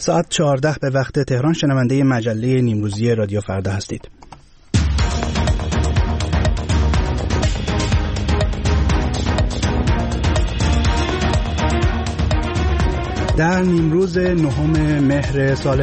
ساعت 14 به وقت تهران شنونده مجله نیمروزی رادیو فردا هستید. در نیمروز 9 مهر سال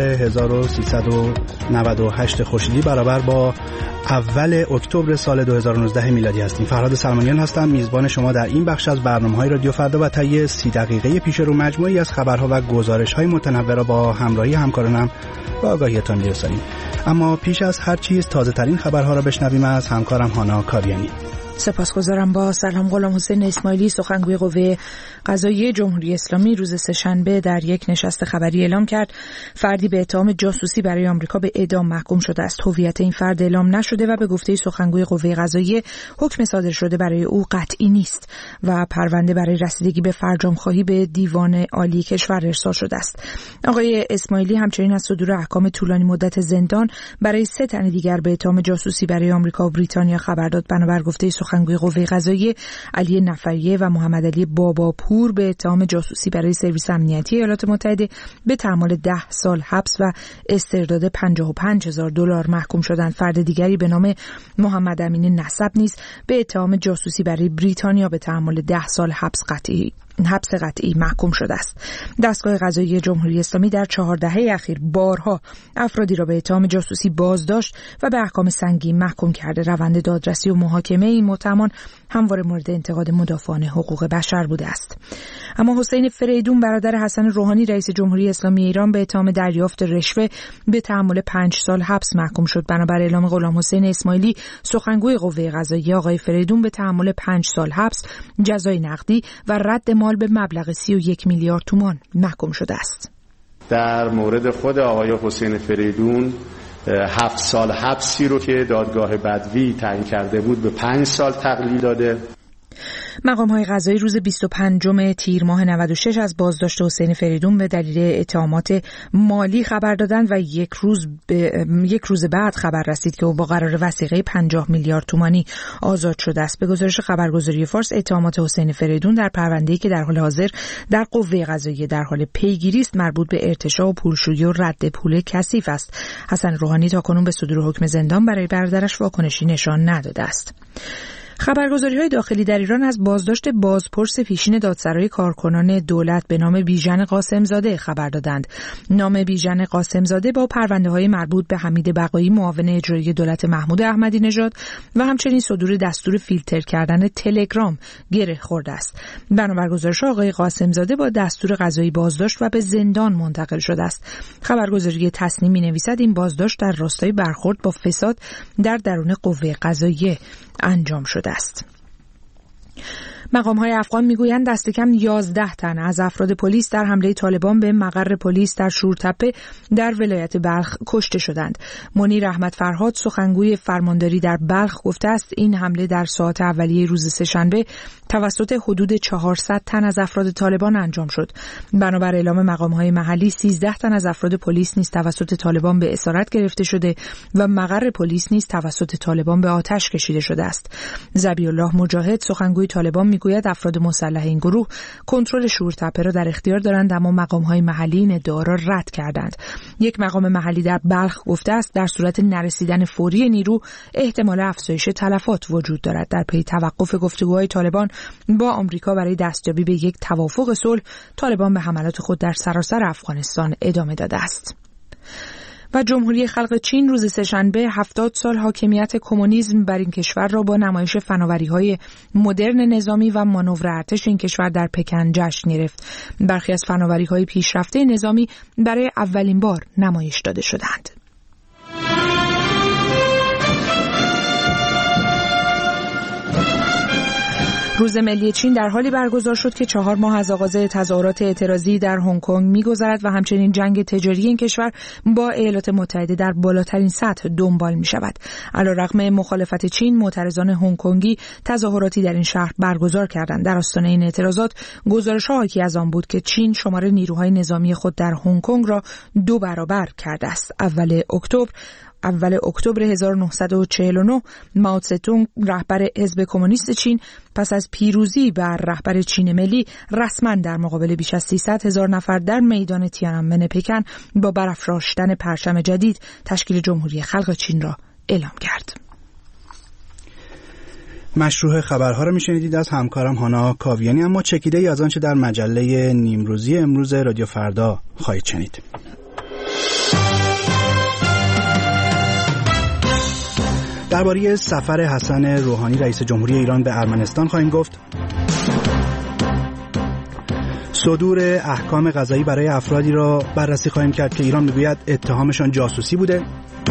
1398 خورشیدی برابر با اول اکتبر سال 2019 میلادی هستیم. فرهاد سلمانیان هستم، میزبان شما در این بخش از برنامه‌های رادیو فردا و طی 30 دقیقه پیش رو مجموعی از خبرها و گزارش‌های متنوع را با همراهی همکارانم به آگاهیتان می‌رسانیم. اما پیش از هر چیز تازه‌ترین خبرها را بشنویم از همکارم هانا کاویانی. سپاسگزارم. با سلام. غلامحسین اسماعیلی سخنگوی قوه قضاییه جمهوری اسلامی روز سه‌شنبه در یک نشست خبری اعلام کرد فردی به اتهام جاسوسی برای آمریکا به اعدام محکوم شده است. هویت این فرد اعلام نشده و به گفته سخنگوی قوه قضاییه حکم صادر شده برای او قطعی نیست و پرونده برای رسیدگی به فرجام‌خواهی به دیوان عالی کشور ارسال شده است. آقای اسماعیلی همچنین از صدور احکام طولانی مدت زندان برای 3 تن دیگر به اتهام جاسوسی برای آمریکا و بریتانیا خبر داد. بنابر گفته سخنگوی قوه قضاییه علی نفریه و محمد علی باباپور به اتهام جاسوسی برای سرویس امنیتی ایالات متحده به تحمل 10 سال حبس و استرداد $55,000 محکوم شدند. فرد دیگری به نام محمد امین نسب نیز به اتهام جاسوسی برای بریتانیا به تحمل 10 سال حبس قطعی محکوم شده است. دستگاه قضایی جمهوری اسلامی در 4 دهه اخیر بارها افرادی را به اتهام جاسوسی بازداشت و به احکام سنگین محکوم کرده. روند دادرسی و محاکمه این متهمان همواره مورد انتقاد مدافعان حقوق بشر بوده است. اما حسین فریدون برادر حسن روحانی رئیس جمهوری اسلامی ایران به اتهام دریافت رشوه به تحمل 5 سال حبس محکوم شد. بنابر اعلام غلامحسین اسماعیلی سخنگوی قوه قضاییه، آقای فریدون به تحمل 5 سال حبس، جزای نقدی و رد مال به مبلغ 31 میلیارد تومان محکوم شده است. در مورد خود آقای حسین فریدون 7 سال حبسی رو که دادگاه بدوی تعیین کرده بود به 5 سال تقلیل داده. مقام‌های قضایی روز 25 تیر ماه 96 از بازداشت حسین فریدون به دلیل اتهامات مالی خبر دادند و یک روز بعد خبر رسید که او با قرار وثیقه 50 میلیارد تومانی آزاد شده است. به گزارش خبرگزاری فارس، اتهامات حسین فریدون در پرونده‌ای که در حال حاضر در قوه قضاییه در حال پیگیری است مربوط به ارتشاء و پولشویی و رد پول کثیف است. حسن روحانی تاکنون به صدور حکم زندان برای برادرش واکنشی نشان نداده است. خبرگزاری‌های داخلی در ایران از بازداشت بازپرس پیشین دادسرای کارکنان دولت به نام بیژن قاسمزاده خبر دادند. نام بیژن قاسمزاده با پرونده‌های مربوط به حمید بقایی معاون اجرایی دولت محمود احمدی نژاد و همچنین صدور دستور فیلتر کردن تلگرام گره خورده است. بنابر گزارش آقای قاسمزاده با دستور قضایی بازداشت و به زندان منتقل شده است. خبرگزاری تصنیم می‌نویسد این بازداشت در راستای برخورد با فساد در درون قوه قضاییه انجام شده است. مقام‌های افغان میگویند دست کم 11 تن از افراد پلیس در حمله طالبان به مقر پلیس در شورتپه در ولایت بلخ کشته شدند. منیر احمد فرهاد سخنگوی فرمانداری در بلخ گفته است این حمله در ساعات اولیه روز سه‌شنبه توسط حدود 400 تن از افراد طالبان انجام شد. بنابر اعلام مقام‌های محلی 13 تن از افراد پلیس نیز توسط طالبان به اسارت گرفته شده و مقر پلیس نیز توسط طالبان به آتش کشیده شده است. ذبیح‌الله مجاهد سخنگوی طالبان میگوید افراد مسلح این گروه کنترل شورتپه را در اختیار دارند اما مقام‌های محلی این ادعا را رد کردند. یک مقام محلی در بلخ گفته است در صورت نرسیدن فوری نیرو احتمال افزایش تلفات وجود دارد. در پی توقف گفتگوهای طالبان با آمریکا برای دستیابی به یک توافق صلح، طالبان به حملات خود در سراسر افغانستان ادامه داده است. و جمهوری خلق چین روز سه‌شنبه 70 سال حاکمیت کمونیسم بر این کشور را با نمایش فناوری‌های مدرن نظامی و مانور ارتش این کشور در پکن جشن گرفت. برخی از فناوری‌های پیشرفته نظامی برای اولین بار نمایش داده شدند. روز ملی چین در حالی برگزار شد که 4 ماه از آغاز تظاهرات اعتراضی در هنگ کنگ می‌گذرد و همچنین جنگ تجاری این کشور با ایالات متحده در بالاترین سطح دنبال می‌شود. علیرغم مخالفت چین، معترضان هنگ کنگی تظاهراتی در این شهر برگزار کردند. در آستانه این اعتراضات گزارش‌ها حاکی از آن بود که چین شمار نیروهای نظامی خود در هنگ کنگ را 2 برابر کرده است. اول اکتبر اول اکتبر 1949 مائو تسه رهبر حزب کمونیست چین پس از پیروزی بر رهبر چین ملی رسما در مقابل بیش از 300,000 نفر در میدان تیانانمن پکن با برافراشتن پرچم جدید تشکیل جمهوری خلق چین را اعلام کرد. مشروع خبرها رو میشنیدید از همکارم هانا کاویانی، اما چکیده ای از آنچه در مجله نیمروزی امروز رادیو فردا خواهید شنید. درباره سفر حسن روحانی رئیس جمهوری ایران به ارمنستان خواهیم گفت. صدور احکام قضایی برای افرادی را بررسی خواهیم کرد که ایران میگوید اتهامشان جاسوسی بوده.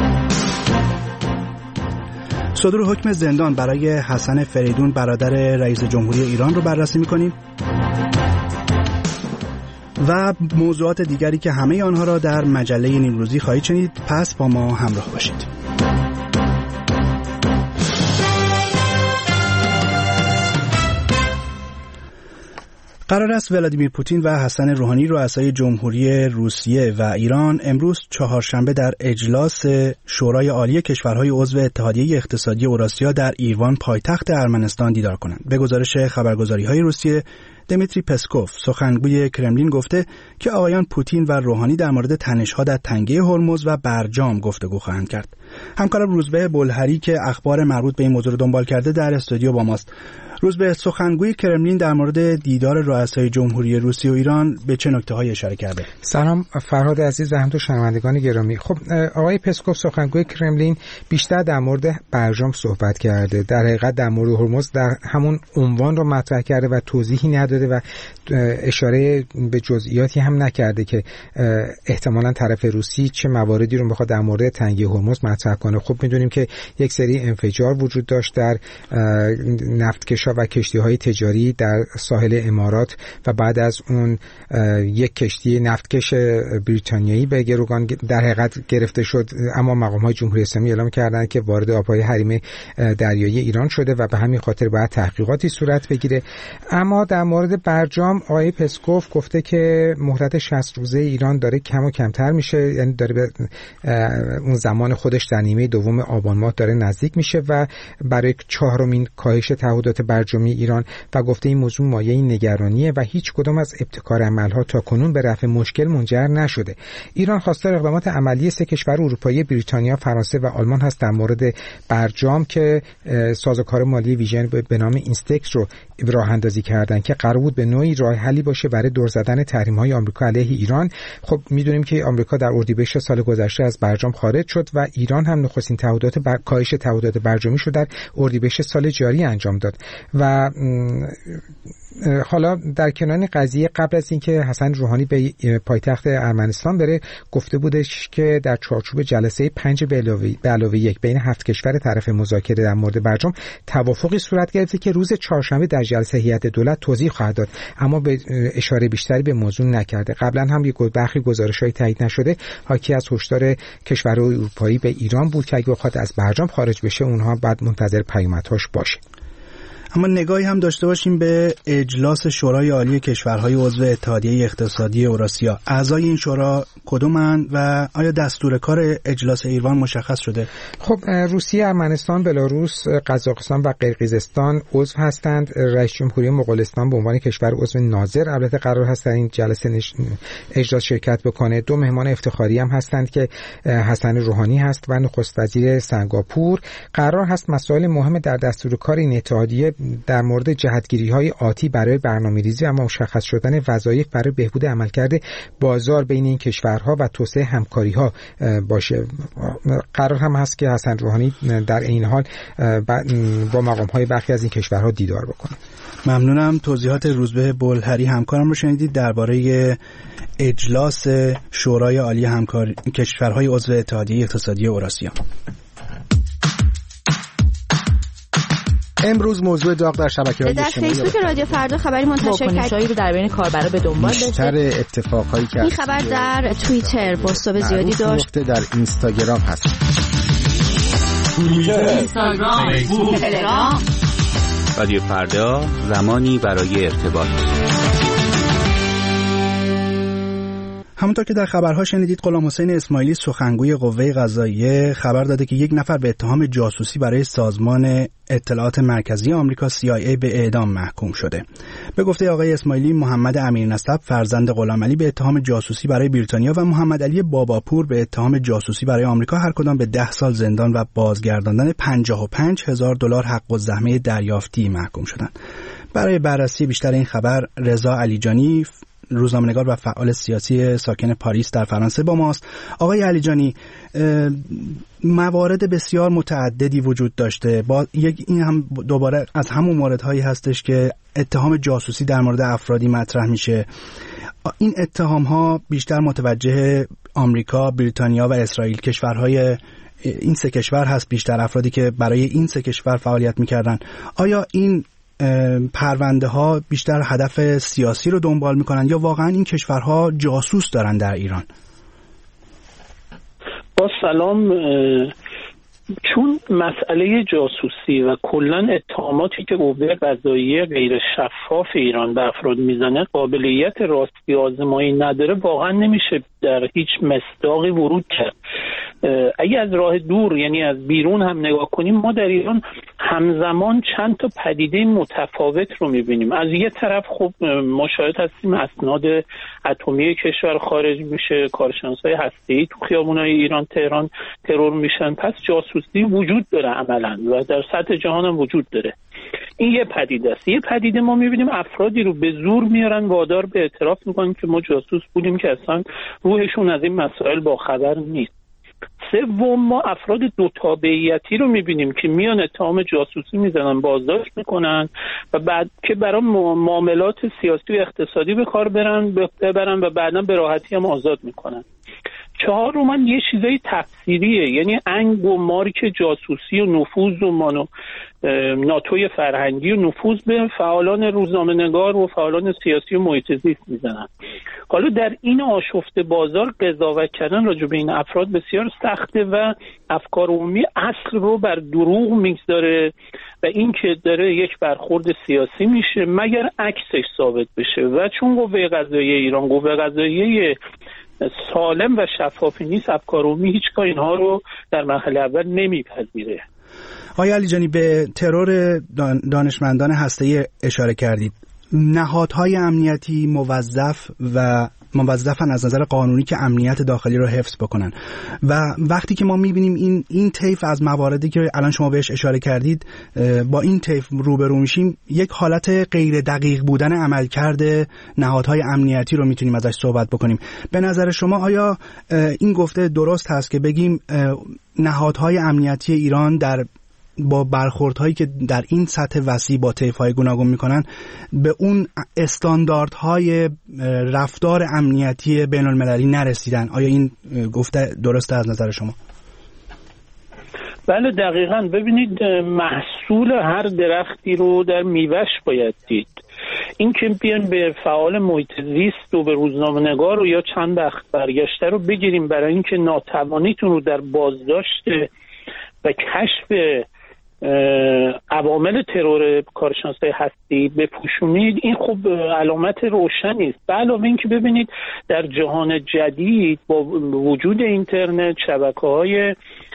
صدور حکم زندان برای حسن فریدون برادر رئیس جمهوری ایران رو بررسی می‌کنیم و موضوعات دیگری که همه آنها را در مجله نیمروزی خواهید شنید. پس با ما همراه باشید. قرار است ولادیمیر پوتین و حسن روحانی رؤسای جمهوری روسیه و ایران امروز چهارشنبه در اجلاس شورای عالی کشورهای عضو اتحادیه اقتصادی اوراسیا در ایروان پایتخت ارمنستان دیدار کنند. به گزارش خبرگزاری‌های روسیه، دمیتری پسکوف سخنگوی کرملین گفته که آقایان پوتین و روحانی در مورد تنش‌ها در تنگه هرمز و برجام گفتگو خواهند کرد. همکارم روزبه بلهری که اخبار مربوط به این موضوع رو دنبال کرده در استودیو با ماست. روزبه، سخنگوی کرملین در مورد دیدار رؤسای جمهوری روسیه و ایران به چه نکته‌هایی اشاره کرده؟ سلام فرهاد عزیز و همچنین شنوندگان گرامی. خب آقای پسکوف سخنگوی کرملین بیشتر در مورد برجام صحبت کرده. در حقیقت در مورد هرمز در همون عنوان رو مطرح کرده و توضیحی نداده و اشاره به جزئیاتی هم نکرده که احتمالاً طرف روسی چه مواردی رو بخواد در مورد تنگه هرمز مطرح کنه. خب می‌دونیم که یک سری انفجار وجود داشت در نفتکش‌ها و کشتی‌های تجاری در ساحل امارات و بعد از اون یک کشتی نفتکش بریتانیایی به گروگان در حقیقت گرفته شد، اما مقام‌های جمهوری اسلامی اعلام کردند که وارد آب‌های حریم دریایی ایران شده و به همین خاطر باید تحقیقاتی صورت بگیره. اما در مورد برجام آقای پسکوف گفته که مهلت 60 روزه ایران داره کم و کمتر میشه، یعنی داره به اون زمان خودش در نیمه دوم آبان ماه داره نزدیک میشه و برای 4مین کاهش تعهدات برجامی ایران و گفته این موضوع مایه نگرانیه و هیچ کدام از ابتکار عملها تا کنون به رفع مشکل منجر نشده. ایران خواستار اقدامات عملی 3 کشور اروپایی بریتانیا، فرانسه و آلمان هست در مورد برجام که سازوکار مالی ویژن به نام اینستکس رو راه اندازی کردن که قرار بود به نوعی راه حلی باشه برای دور زدن تحریم‌های آمریکا علیه ایران. خب می‌دونیم که آمریکا در اردیبهشت سال گذشته از برجام خارج شد و ایران هم نخستین کاهش تعهدات برجامی شد در اردیبهشت سال جاری انجام داد. و حالا در کنار قضیه قبل از اینکه حسن روحانی به پایتخت ارمنستان بره گفته بودش که در چارچوب جلسه 5 به علاوه 1 بین 7 کشور طرف مذاکره در مورد برجام توافقی صورت گرفته که روز چهارشنبه در جلسه هیئت دولت توضیح خواهد داد، اما به اشاره بیشتری به موضوع نکرده. قبلا هم یک برخی گزارش‌های تایید نشده حاکی از هشدار کشورهای اروپایی به ایران بود که اگه بخواد از برجام خارج بشه اونها بعد منتظر پیامدهاش باشه. اما نگاهی هم داشته باشیم به اجلاس شورای عالی کشورهای عضو اتحادیه اقتصادی اوراسیا. اعضای این شورا کدومند و آیا دستور کار اجلاس ایروان مشخص شده؟ خب روسیه، ارمنستان، بلاروس، قزاقستان و قرقیزستان عضو هستند. رئیس جمهوری مغولستان به عنوان کشور عضو ناظر البته قرار هست در این جلسه اجلاس شرکت بکنه. 2 مهمان افتخاری هم هستند که حسن روحانی هست و نخست وزیر سنگاپور. قرار هست مسائل مهم در دستور کار این اتحادیه در مورد جهتگیری‌های آتی برای برنامه‌ریزی و مشخص شدن وظایف برای بهبود عملکرد بازار بین این کشورها و توسعه همکاری‌ها باشه. قرار هم هست که حسن روحانی در این حال با مقام‌های برخی از این کشورها دیدار بکنه. ممنونم. توضیحات روزبه بلهری همکارم رو شنیدید درباره اجلاس شورای عالی کشورهای عضو اتحادیه اقتصادی اوراسیا. امروز موضوع داغ در شبکه‌های اجتماعی در فیسبوک رادیو فردا خبری منتشر کرد رو در بین کاربرا به دنبال داشته. بیشتر اتفاقایی که این خبر در توییتر پست زیادی داشت. در اینستاگرام هست. اینستاگرام، فیسبوک، تلگرام. رادیو فردا، زمانی برای ارتباط. همونطور که در خبرها شنیدید، غلامحسین اسماعیلی سخنگوی قوه قضاییه خبر داده که یک نفر به اتهام جاسوسی برای سازمان اطلاعات مرکزی آمریکا CIA به اعدام محکوم شده. به گفته آقای اسماعیلی، محمد امیرنسب فرزند غلامعلی به اتهام جاسوسی برای بریتانیا و محمد علی باباپور به اتهام جاسوسی برای آمریکا هر کدام به 10 سال زندان و بازگرداندن $55,000 حق الزحمه دریافتی محکوم شدند. برای بررسی بیشتر این خبر، رضا علیجانی، روزنامه‌نگار و فعال سیاسی ساکن پاریس در فرانسه با ماست. آقای علیجانی، موارد بسیار متعددی وجود داشته. این هم دوباره از همون موردهایی هستش که اتهام جاسوسی در مورد افرادی مطرح میشه. این اتهام‌ها بیشتر متوجه آمریکا، بریتانیا و اسرائیل، کشورهای این سه کشور هست، بیشتر افرادی که برای این سه کشور فعالیت میکردن. آیا این پرونده ها بیشتر هدف سیاسی رو دنبال میکنن یا واقعا این کشورها جاسوس دارن در ایران؟ با سلام، چون مسئله جاسوسی و کلا اتهاماتی که قوه قضاییه غیر شفاف ایران به افراد میزنه قابلیت راستی آزمایی نداره، واقعا نمیشه در هیچ مصداقی ورود کرد. اگه از راه دور، یعنی از بیرون هم نگاه کنیم، ما در ایران همزمان چند تا پدیده متفاوت رو میبینیم. از یه طرف خب ما شاهد هستیم اسناد اتمی کشور خارج میشه، کارشناسای هسته‌ای تو خیابونای ایران تهران ترور میشن، پس جاسوسی وجود داره عملاً و در سطح جهان هم وجود داره. این یه پدیده است. یه پدیده ما میبینیم افرادی رو به زور میارن وادار به اعتراف میکنن که ما جاسوس بودیم که اصلا روحشون از این مسائل با خبر نیست. سوم، ما افراد دو تابعیتی رو میبینیم که میان اتهام جاسوسی میزنن، بازداشت میکنن و بعد که برای معاملات سیاسی و اقتصادی به کار ببرن و بعدا به راحتی هم آزاد میکنن. چهارم، یه چیزای تفسیریه، یعنی انگ و مارک جاسوسی و نفوذ و ناتوی فرهنگی و نفوذ به فعالان روزنامه‌نگار و فعالان سیاسی و محیط زیست میزنن. حالا در این آشفته بازار قضاوت کردن راجع به این افراد بسیار سخته و افکار عمومی اصل رو بر دروغ میگذاره و این که داره یک برخورد سیاسی میشه مگر عکسش ثابت بشه. و چون قوه قضاییه ایران قوه قضاییه سالم و شفافی نیست، افکار عمومی هیچگاه اینها رو در مرحله اول نمیپذیره. آقای علیجانی، به ترور دانشمندان هسته‌ای اشاره کردید. نهادهای امنیتی موظفن از نظر قانونی که امنیت داخلی رو حفظ بکنن و وقتی که ما میبینیم این طیف از مواردی که الان شما بهش اشاره کردید با این طیف روبرو میشیم، یک حالت غیر دقیق بودن عملکرد نهادهای امنیتی رو میتونیم ازش صحبت بکنیم. به نظر شما آیا این گفته درست هست که بگیم نهادهای امنیتی ایران با برخوردهایی که در این سطح وسیع با طیف‌های گوناگون میکنن به اون استانداردهای رفتار امنیتی بین‌المللی نرسیدن؟ آیا این گفته درسته از نظر شما؟ بله دقیقاً. ببینید، محصول هر درختی رو در میوه‌اش باید دید. این که بیان به فعال محیط زیست و به روزنامه‌نگار و یا چند وقت برگشته رو بگیریم برای اینکه ناتوانیتون رو در بازداشت و کشف عوامل ترور کارشناسای هستی بپوشونید، این خب علامت روشنی است. به علاوه این که ببینید در جهان جدید با وجود اینترنت، شبکه‌های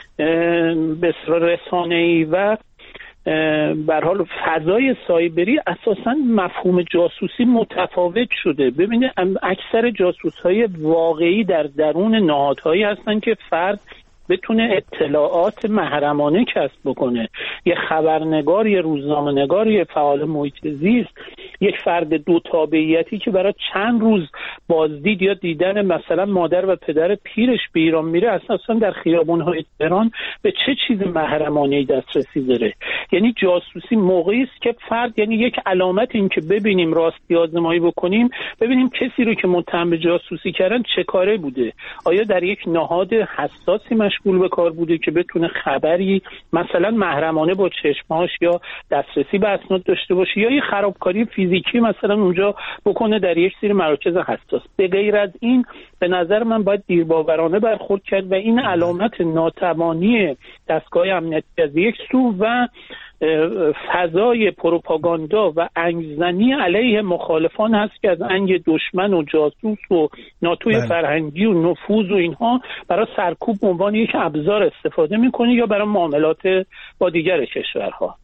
رسانه‌ای و به هر حال فضای سایبری، اساساً مفهوم جاسوسی متفاوت شده. ببینید اکثر جاسوس‌های واقعی در درون نهادهایی هستن که فرد بتونه اطلاعات محرمانه کسب بکنه. یه خبرنگار، یه روزنامه‌نگار، یه فعال محیط زیست، یک فرد دو تابعیتی که برای چند روز بازدید یا دیدن مثلا مادر و پدر پیرش به ایران میره، اساسا در خیابون‌های تهران به چه چیز محرمانه‌ای دسترسی داره. یعنی جاسوسی موقعی است که فرد، یعنی یک علامت این که ببینیم راستی آزمایی بکنیم، ببینیم کسی رو که متهم به جاسوسی کردن چه کاره بوده. آیا در یک نهاد حساسی مشغول به کار بوده که بتونه خبری مثلا محرمانه با چشماش یا دسترسی به اسناد داشته باشه، یا یه خرابکاری فیزیکی مثلا اونجا بکنه در یک سری مراکز حساس. به غیر از این به نظر من باید دیرباورانه برخورد کرد و این علامت ناتوانی دستگاه امنیتی از یک سو و فضای پروپاگاندا و انگزنی علیه مخالفان هست که از انگ دشمن و جاسوس و ناتوی فرهنگی و نفوذ و اینها برای سرکوب به عنوان یک ابزار استفاده میکنه یا برای معاملات با دیگر کشورها.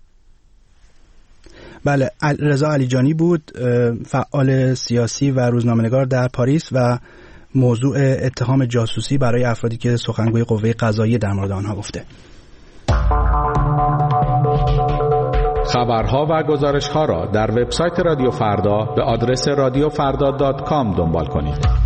بله، رضا علیجانی بود، فعال سیاسی و روزنامه‌نگار در پاریس و موضوع اتهام جاسوسی برای افرادی که سخنگوی قوه قضاییه در مورد آنها گفته. خبرها و گزارش‌ها را در وبسایت رادیو فردا به آدرس radiofarda.com دنبال کنید.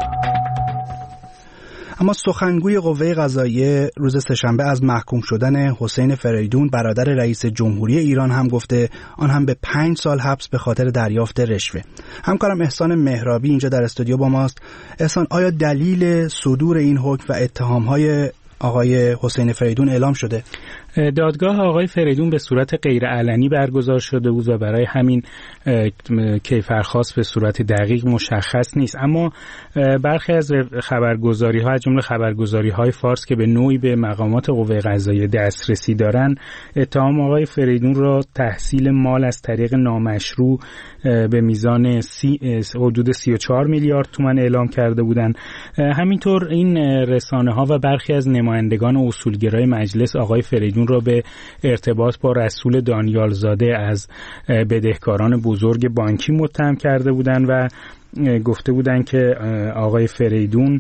اما سخنگوی قوه قضاییه روز سه‌شنبه از محکوم شدن حسین فریدون برادر رئیس جمهوری ایران هم گفته، آن هم به 5 سال حبس به خاطر دریافت رشوه. همکارم احسان مهرابی اینجا در استودیو با ماست. احسان، آیا دلیل صدور این حکم و اتهام‌های آقای حسین فریدون اعلام شده؟ دادگاه آقای فریدون به صورت غیر علنی برگزار شده بود و برای همین کیفرخواست به صورت دقیق مشخص نیست، اما برخی از خبرگزاری‌ها از جمله خبرگزاری‌های فارس که به نوعی به مقامات قوه قضاییه دسترسی دارن، اتهام آقای فریدون را تحصیل مال از طریق نامشروع به میزان حدود 34 میلیارد تومان اعلام کرده بودند. همینطور این رسانه‌ها و برخی از نمایندگان اصولگرای مجلس آقای فریدون را به ارتباط با رسول دانیال زاده از بدهکاران بزرگ بانکی متهم کرده بودند و گفته بودند که آقای فریدون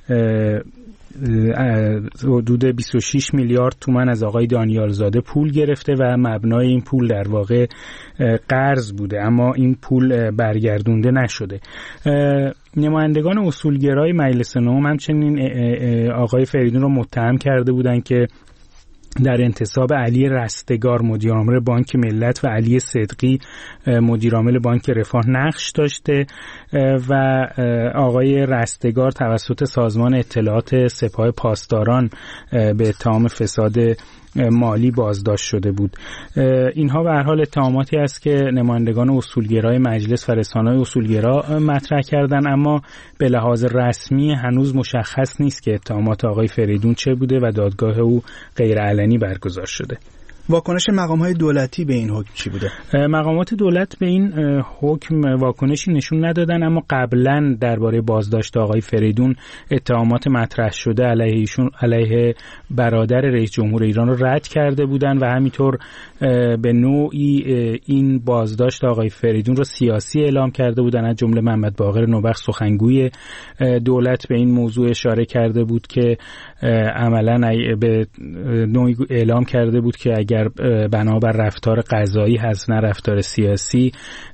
حدود 26 میلیارد تومان از آقای دانیال زاده پول گرفته و مبنای این پول در واقع قرض بوده، اما این پول برگردونده نشده. نمایندگان اصولگرای مجلس نهم همچنین آقای فریدون را متهم کرده بودند که در انتصاب علی رستگار مدیرعامل بانک ملت و علی صدقی مدیرعامل بانک رفاه نقش داشته و آقای رستگار توسط سازمان اطلاعات سپاه پاسداران به اتهام فساد مالی بازداشت شده بود. اینها به هر حال اتهاماتی است که نمایندگان اصولگرای مجلس و رسانه‌های اصولگرا مطرح کردند، اما به لحاظ رسمی هنوز مشخص نیست که اتهامات آقای فریدون چه بوده و دادگاه او غیر علنی برگزار شده. واکنش مقام‌های دولتی به این حکم چی بوده؟ مقامات دولت به این حکم واکنشی نشون ندادن، اما قبلا درباره بازداشت آقای فریدون اتهامات مطرح شده علیه برادر رئیس جمهور ایران رو رد کرده بودن و همینطور به نوعی این بازداشت آقای فریدون رو سیاسی اعلام کرده بودن. از جمله محمد باقر نوبخت سخنگوی دولت به این موضوع اشاره کرده بود که عملاً به نوعی اعلام کرده بود که اگر بنابر رفتار قضایی هست نه رفتار سیاسی،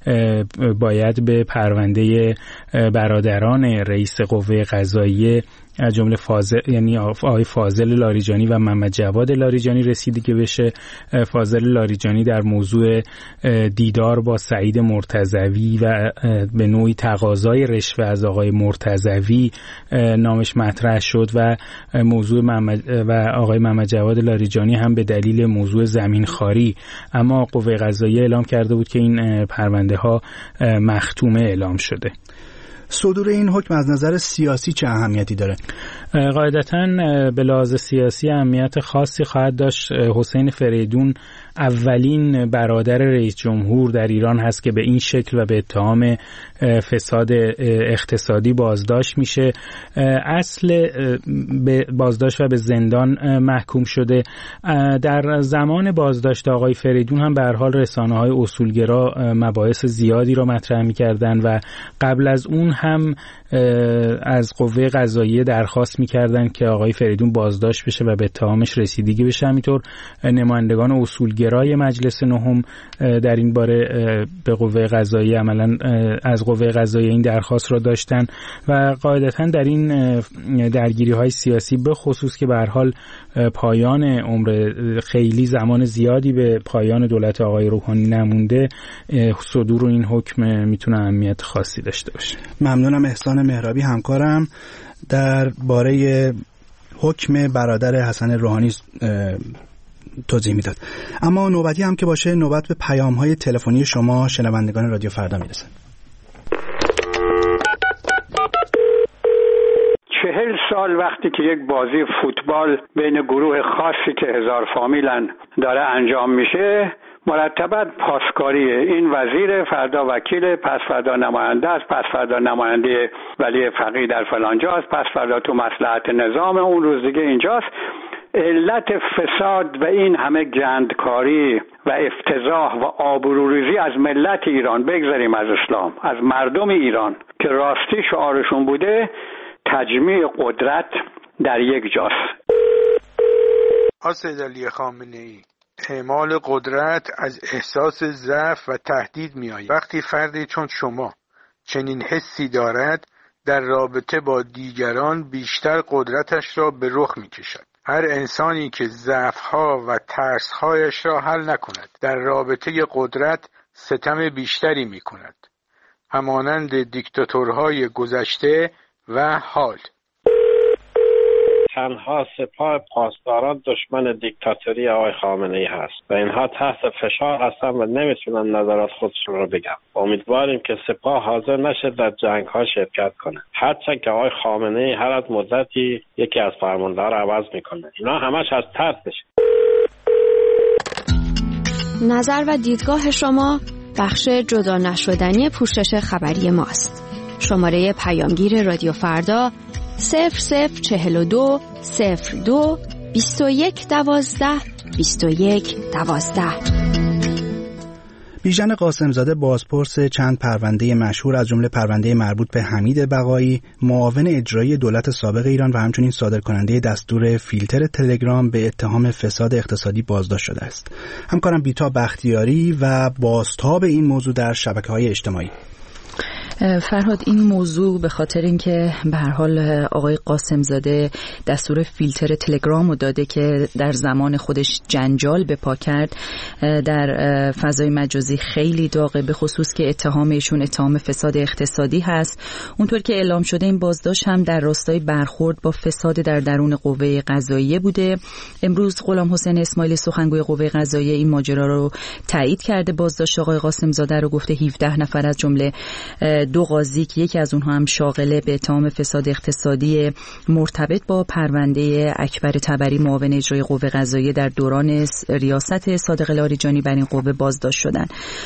باید به پرونده برادران رئیس قوه قضاییه از جمله یعنی آقای فاضل لاریجانی و محمد جواد لاریجانی رسیدگی بشه. فاضل لاریجانی در موضوع دیدار با سعید مرتضوی و به نوعی تقاضای رشوه از آقای مرتضوی نامش مطرح شد و موضوع آقای محمد جواد لاریجانی هم به دلیل موضوع زمین خواری، اما قوه قضاییه اعلام کرده بود که این پرونده ها مختومه اعلام شده. صدور این حکم از نظر سیاسی چه اهمیتی داره؟ قاعدتاً به لحاظ سیاسی اهمیت خاصی خواهد داشت. حسین فریدون اولین برادر رئیس جمهور در ایران هست که به این شکل و به اتهام فساد اقتصادی بازداشت میشه. اصل به بازداشت و به زندان محکوم شده. در زمان بازداشت آقای فریدون هم به هر حال رسانه‌های اصولگرا مباحث زیادی را مطرح می‌کردند و قبل از اون هم از قوه قضاییه درخواست می‌کردن که آقای فریدون بازداشت بشه و به اتهامش رسیدگی بشه. همینطور نمایندگان اصولگرای مجلس نهم در این باره به قوه قضاییه عملاً از قوه قضاییه این درخواست را داشتن و قاعدتاً در این درگیری‌های سیاسی به خصوص که به هر حال پایان عمر خیلی زمان زیادی به پایان دولت آقای روحانی نمونده، صدور این حکم میتونه اهمیت خاصی داشته باشه. ممنونم احسان مهرابی همکارم در باره حکم برادر حسن روحانی توضیح میداد. اما نوبتی هم که باشه نوبت به پیام‌های تلفنی شما شنوندگان رادیو فردا میرسه. 40 سال وقتی که یک بازی فوتبال بین گروه خاصی که 1000 فامیلن داره انجام میشه، مرتباً پاسکاری این وزیر، فردا وکیل، پس فردا نماینده است، پس فردا نماینده ولی فقیه در فلان جاست، پس فردا تو مصلحت نظام، اون روز دیگه اینجاست. علت فساد و این همه گندکاری و افتضاح و آبروریزی از ملت ایران، بگذاریم از اسلام، از مردم ایران که راستی شعارشون بوده، تجمیع قدرت در یک جاست. سید علی خامنه‌ای، اعمال قدرت از احساس ضعف و تهدید می آید. وقتی فردی چون شما چنین حسی دارد، در رابطه با دیگران بیشتر قدرتش را به رخ می کشد. هر انسانی که ضعف‌ها و ترس‌هایش را حل نکند، در رابطه قدرت ستم بیشتری می کند، همانند دیکتاتورهای گذشته و حال. تنها سپاه پاسداران دشمن دیکتاتوری آقای خامنه‌ای هست و اینها تحت فشار هستن و نمیتونن نظرات خودشون رو بگن. امیدواریم که سپاه حاضر نشه در جنگ‌ها شرکت کنه، هرچند که آقای خامنه‌ای هر از مدتی یکی از فرمانده‌ها رو عوض میکنه. اینا همش از ترسشه. نظر و دیدگاه شما بخش جدا نشدنی پوشش خبری ماست. شماره پیامگیر رادیو فردا 0042 02 21 12 21 12. بیژن قاسمزاده بازپرس چند پرونده مشهور از جمله پرونده مربوط به حمید بقایی، معاون اجرایی دولت سابق ایران و همچنین صادرکننده دستور فیلتر تلگرام به اتهام فساد اقتصادی بازداشت شده است. همکارم بیتا بختیاری و بازتاب این موضوع در شبکه‌های اجتماعی. فرهاد، این موضوع به خاطر اینکه به هر حال آقای قاسمزاده دستور فیلتر تلگرام رو داده که در زمان خودش جنجال به پا کرد، در فضای مجازی خیلی داغه، به خصوص که اتهامشون اتهام فساد اقتصادی هست. اونطور که اعلام شده این بازداشت هم در راستای برخورد با فساد در درون قوه قضاییه بوده. امروز غلام حسین اسماعیلی سخنگوی قوه قضاییه این ماجرا رو تایید کرده. بازداشت آقای قاسمزاده رو گفته 17 نفر از جمله 2 قاضی که یکی از اونها هم شاغله به اتهام فساد اقتصادی مرتبط با پرونده اکبر طبری معاون اجرایی قوه قضاییه در دوران ریاست صادق لاریجانی بر این قوه بازداشت شدن.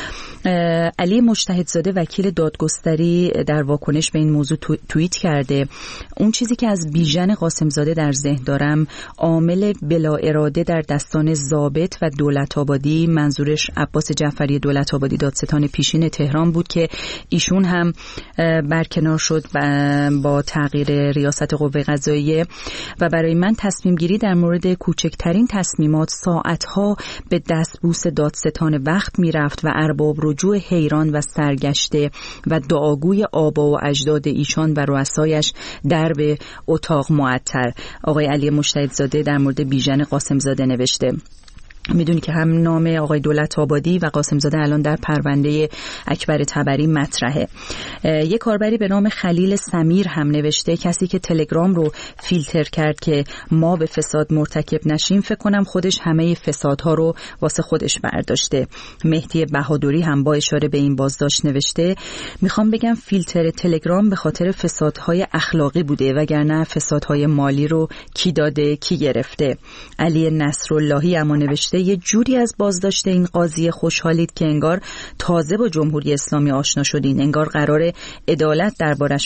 علی مجتهدزاده وکیل دادگستری در واکنش به این موضوع توییت کرده اون چیزی که از بیژن قاسمزاده در ذهن دارم عامل بلا اراده در دستان ضابط و دولت‌آبادی، منظورش عباس جعفری دولت‌آبادی دادستان پیشین تهران بود که ایشون هم برکنار شد با تغییر ریاست قوه قضاییه و برای من تصمیم گیری در مورد کوچکترین تصمیمات ساعتها به دستبوس دادستان وقت میرفت و ارباب رجوع حیران و سرگشته و دعاگوی آبا و اجداد ایشان و رؤسایش در به اتاق معطر. آقای علی مجتهدزاده در مورد بیژن قاسمزاده نوشته. میدونی که هم نام آقای دولت‌آبادی و قاسمزاده الان در پرونده اکبر طبری مطرحه. یک کاربری به نام خلیل سمیر هم نوشته کسی که تلگرام رو فیلتر کرد که ما به فساد مرتکب نشیم، فکر کنم خودش همه فسادها رو واسه خودش برداشته. مهدی بهادری هم با اشاره به این بازداشت نوشته میخوام بگم فیلتر تلگرام به خاطر فسادهای اخلاقی بوده وگرنه فسادهای مالی رو کی داده کی گرفته. علی نصراللهی اما نوشته یه جوری از بازداشت این قاضی خوشحالید که انگار تازه با جمهوری اسلامی آشنا شدین، انگار قرار عدالت دربارش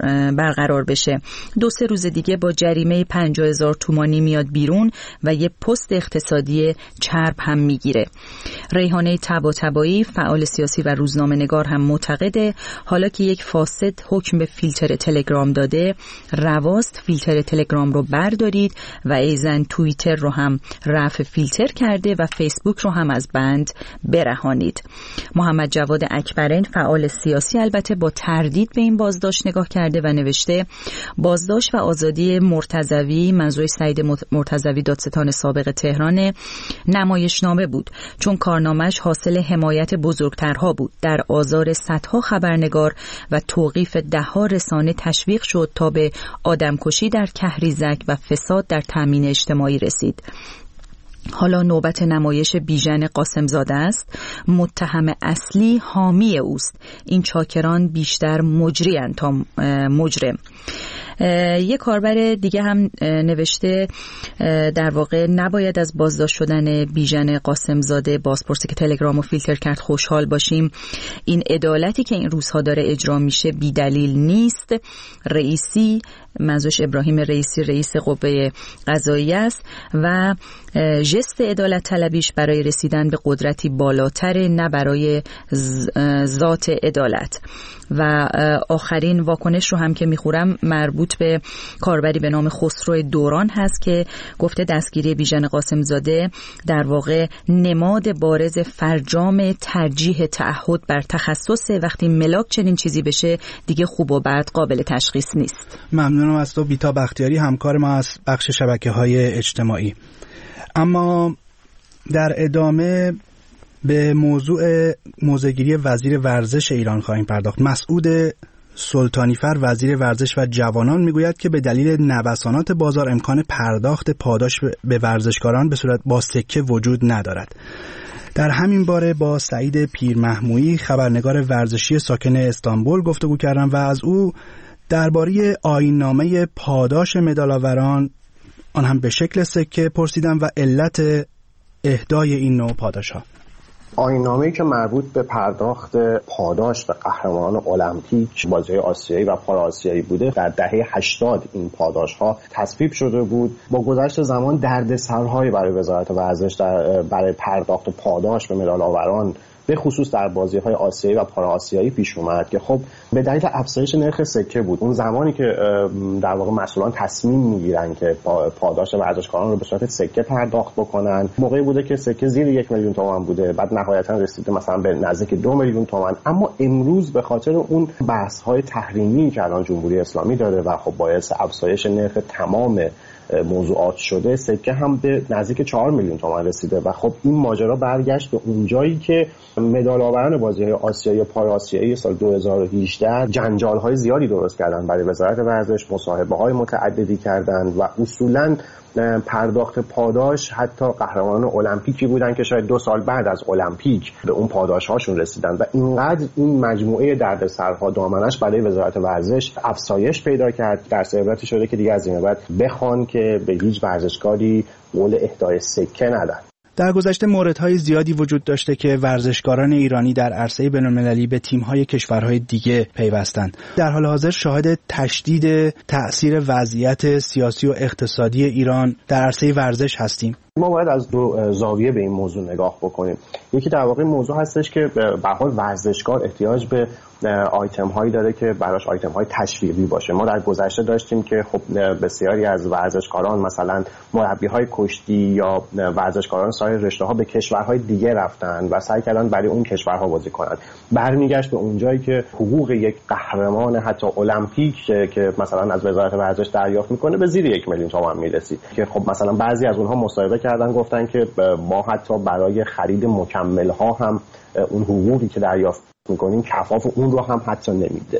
برقرار بشه. 2-3 روز دیگه با جریمه 50,000 تومانی میاد بیرون و یه پست اقتصادی چرب هم میگیره. ریحانه طباطبایی فعال سیاسی و روزنامه نگار هم معتقده حالا که یک فاسد حکم به فیلتر تلگرام داده، رواست فیلتر تلگرام رو بردارید و ایزن توییتر رو هم رفع فیلتر کرده و فیسبوک رو هم از بند برهانید. محمد جواد اکبرین فعال سیاسی البته با تردید به این بازداشت نگاه کرده و نوشته بازداشت و آزادی مرتضوی، منظور سعید مرتضوی دادستان سابق تهران، نمایشنامه بود چون کارنامه‌اش حاصل حمایت بزرگترها بود. در آزار صدها خبرنگار و توقیف ده‌ها رسانه تشویق شد تا به آدمکشی در کهریزک و فساد در تامین اجتماعی رسید. حالا نوبت نمایش بیژن قاسمزاده است. متهم اصلی حامی اوست. این چاکران بیشتر مجری‌اند تا مجرم. یک کاربر دیگه هم نوشته در واقع نباید از بازداشت شدن بیژن قاسمزاده، بازپرسی که تلگرامو فیلتر کرد، خوشحال باشیم. این عدالتی که این روزها داره اجرا میشه بی دلیل نیست. رئیسی، منظورش ابراهیم رئیسی، رئیس قوه قضاییه است و ژست عدالت طلبیش برای رسیدن به قدرتی بالاتر، نه برای ذات عدالت. و آخرین واکنش رو هم که میخورم مربوط به کاربری به نام خسرو دوران هست که گفته دستگیری بیژن قاسمزاده در واقع نماد بارز فرجام ترجیح تعهد بر تخصص. وقتی ملاک چنین چیزی بشه دیگه خوب و بد قابل تشخیص نیست. ممنونم از تو بیتا بختیاری، همکار ما از بخش شبکه‌های اجتماعی. اما در ادامه به موضع‌گیری وزیر ورزش ایران خواهیم پرداخت. مسعود سلطانیفر وزیر ورزش و جوانان میگوید که به دلیل نوسانات بازار امکان پرداخت پاداش به ورزشکاران به صورت با سکه وجود ندارد. در همین باره با سعید پیرمحمویی خبرنگار ورزشی ساکن استانبول گفتگو کردم و از او درباره آیین‌نامه پاداش مدال‌آوران، آن هم به شکل سکه، پرسیدم و علت اهدای این نوع پاداش‌ها. آیین‌نامه‌ای که مربوط به پرداخت پاداش به قهرمانان المپیک، بازی‌های آسیایی و پارآسیایی بوده، در دهه 80 این پاداش‌ها تصویب شده بود. با گذشت زمان دردسرهایی برای وزارت ورزش برای پرداخت پاداش به مدال‌آوران به خصوص در بازی‌های آسیایی و پارآسیایی پیش اومد که خب به دلیل افزایش نرخ سکه بود. اون زمانی که در واقع مسئولان تصمیم میگیرن که پاداش ورزشکاران رو به صورت سکه پرداخت بکنن، موقعی بوده که سکه زیر 1 میلیون تومان بوده، بعد نهایتاً رسیده مثلا به نزدیک 2 میلیون تومان. اما امروز به خاطر اون بحث‌های تحریمی که الان جمهوری اسلامی داره و خب باعث افزایش نرخ تمام موضوعات شده، سکه هم به نزدیک 4 میلیون تومان رسیده و خب این ماجرا برگشت به اونجایی که مدال‌آوران بازی‌های آسیایی و پارآسیایی سال 2018 جنجال‌های زیادی درست کردن برای وزارت ورزش، مصاحبه‌های متعددی کردن و اصولاً پرداخت پاداش حتی قهرمانان المپیکی بودن که شاید 2 سال بعد از المپیک به اون پاداش‌هاشون رسیدن و اینقدر این مجموعه دردسرها دامنش برای وزارت ورزش افزایش پیدا کرد، در عبرتی شده که دیگه از این بعد بخوان که به هیچ ورزشکاری قول اهدای سکه ندن. در گذشته موردهای زیادی وجود داشته که ورزشکاران ایرانی در عرصه بین‌المللی به تیم‌های کشورهای دیگه پیوستند. در حال حاضر شاهد تشدید تأثیر وضعیت سیاسی و اقتصادی ایران در عرصه ورزش هستیم. ما باید از 2 زاویه به این موضوع نگاه بکنیم. یکی در واقع موضوع هستش که به حال ورزشکار احتیاج به آیتم هایی داره که براش آیتم های تشویقی باشه. ما در گذشته داشتیم که خب بسیاری از ورزشکاران مثلا مربی های کشتی یا ورزشکاران سایر رشته ها به کشورهای دیگه رفتن و سعی کردن برای اون کشورها بازی کنن. برمیگشت به اونجایی که حقوق یک قهرمان حتی المپیک که مثلا از وزارت ورزش دریافت میکنه به زیر 1 میلیون تومان میرسید که خب مثلا بعضی از اونها مصاحبه کردن گفتن که ما حتی برای خرید مکمل ها هم اون حقوقی که دریافت میکنیم کفاف اون رو هم حتی نمیده.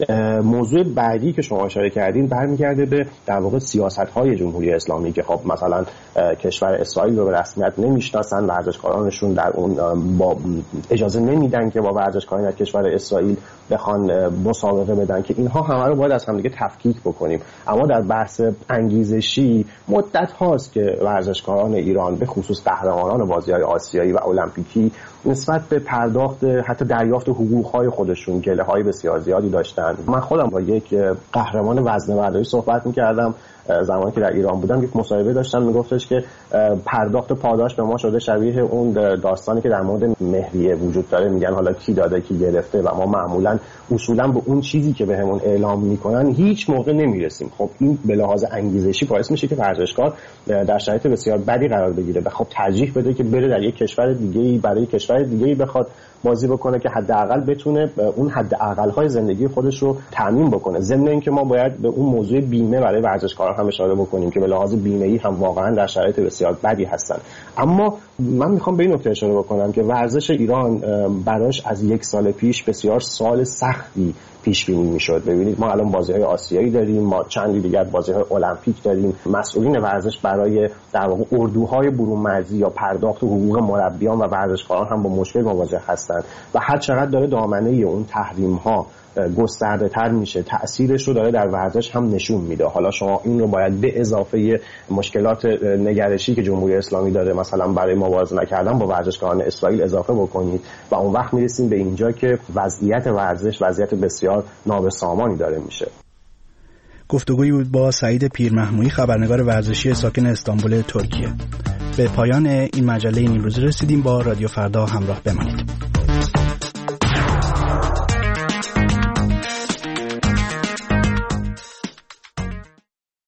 موضوع بعدی که شما اشاره کردین برمیگرده به در واقع سیاست‌های جمهوری اسلامی که خب مثلا کشور اسرائیل رو به رسمیت نمیشناسن، ورزشکارانشون در اون با اجازه نمیدن که با ورزشکاران از کشور اسرائیل بخوان مسابقه بدن که اینها همه رو باید از هم دیگه تفکیک بکنیم. اما در بحث انگیزشی مدت هاست که ورزشکاران ایران به خصوص قهرمانان بازی‌های آسیایی و المپیکی نسبت به پرداخت حتی دریافت حقوق‌های خودشون گله‌های بسیار زیادی داشتن. من خودم با یک قهرمان وزنه‌برداری صحبت می‌کردم زمانی که در ایران بودم، یک مصاحبه داشتم میگفتش که پرداخت پاداش به ما شده شبیه اون داستانی که در مورد مهریه وجود داره، میگن حالا کی داده کی گرفته و ما معمولا اصولا به اون چیزی که بهمون اعلام میکنن هیچ موقع نمیرسیم. خب این به لحاظ انگیزشی باعث میشه که ورزشکار در شرایط بسیار بدی قرار بگیره و خب ترجیح بده که بره در یک کشور دیگه‌ای برای کشور دیگه‌ای بخواد بازی بکنه که حداقل بتونه اون حداقل‌های زندگی خودش رو تامین بکنه. ضمن اینکه ما باید به اون موضوع بیمه برای ورزشکاران هم اشاره بکنیم که به لحاظ بیمه‌ای هم واقعا در شرایط بسیار بدی هستن. اما من میخوام به این نکته اشاره بکنم که ورزش ایران براش از 1 سال پیش بسیار سال سختی پیش بینی میشد. ببینید ما الان بازی‌های آسیایی داریم، ما چندی دیگر بازی‌های المپیک داریم. مسئولین ورزش برای در واقع اردوهای برون مرزی یا پرداخت حقوق مربیان و ورزشکاران هم با مشکل مواجه هستند و هر چقدر داره دامنه اون تحریم‌ها گسترده تر میشه، تأثیرش رو داره در ورزش هم نشون میده. حالا شما این رو باید به اضافه مشکلات نگرشی که جمهوری اسلامی داره مثلا برای موازنه کردن با ورزشکاران اسرائیل اضافه بکنید و اون وقت میرسیم به اینجا که وضعیت ورزش وضعیت بسیار نابسامانی داره میشه. گفتگویی بود با سعید پیرمحمودی، خبرنگار ورزشی ساکن استانبول ترکیه. به پایان این مجله این روز رسیدیم. با رادیو فردا همراه بمانید.